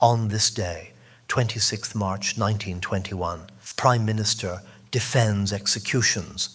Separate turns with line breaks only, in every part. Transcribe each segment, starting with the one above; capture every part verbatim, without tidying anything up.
On this day, twenty-sixth of March nineteen twenty-one, Prime Minister defends executions.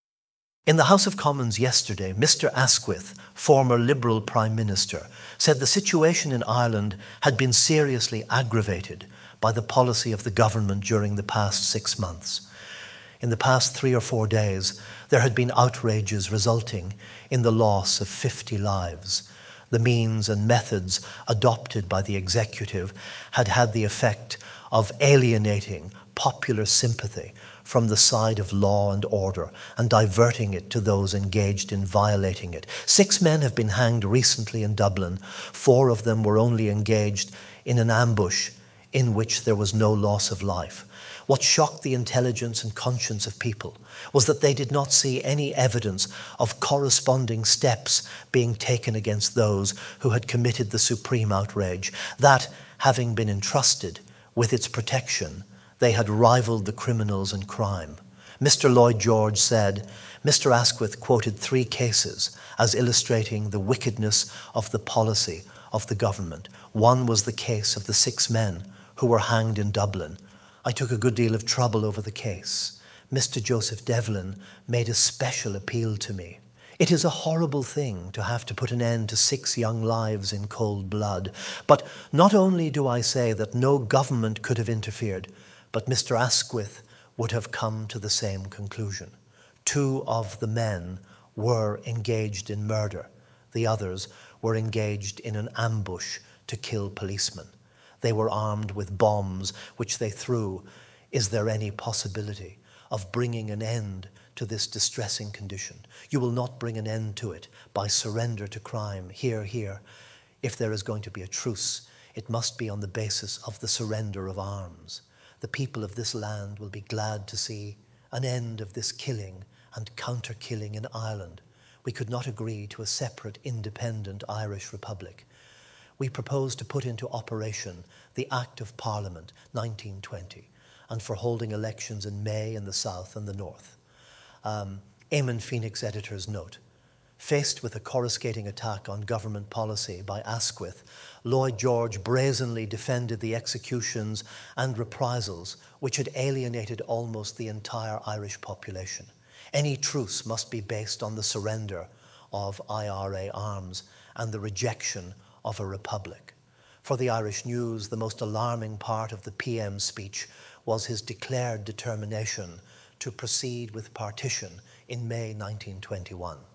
In the House of Commons yesterday, Mister Asquith, former Liberal Prime Minister, said the situation in Ireland had been seriously aggravated by the policy of the government during the past six months. In the past three or four days, there had been outrages resulting in the loss of fifty lives. The means and methods adopted by the executive had had the effect of alienating popular sympathy from the side of law and order and diverting it to those engaged in violating it. Six men have been hanged recently in Dublin. Four of them were only engaged in an ambush in which there was no loss of life. What shocked the intelligence and conscience of people was that they did not see any evidence of corresponding steps being taken against those who had committed the supreme outrage, that, having been entrusted with its protection, they had rivaled the criminals in crime. Mister Lloyd George said, Mister Asquith quoted three cases as illustrating the wickedness of the policy of the government. One was the case of the six men who were hanged in Dublin. I took a good deal of trouble over the case. Mister Joseph Devlin made a special appeal to me. It is a horrible thing to have to put an end to six young lives in cold blood. But not only do I say that no government could have interfered, but Mister Asquith would have come to the same conclusion. Two of the men were engaged in murder. The others were engaged in an ambush to kill policemen. They were armed with bombs which they threw. Is there any possibility of bringing an end to this distressing condition? You will not bring an end to it by surrender to crime. Hear, hear. If there is going to be a truce, it must be on the basis of the surrender of arms. The people of this land will be glad to see an end of this killing and counter-killing in Ireland. We could not agree to a separate, independent Irish Republic. We propose to put into operation the Act of Parliament nineteen twenty and for holding elections in May in the South and the North. Um, Eamon Phoenix editor's note. Faced with a coruscating attack on government policy by Asquith, Lloyd George brazenly defended the executions and reprisals which had alienated almost the entire Irish population. Any truce must be based on the surrender of I R A arms and the rejection of a republic. For the Irish News, the most alarming part of the P M's speech was his declared determination to proceed with partition in May nineteen twenty-one.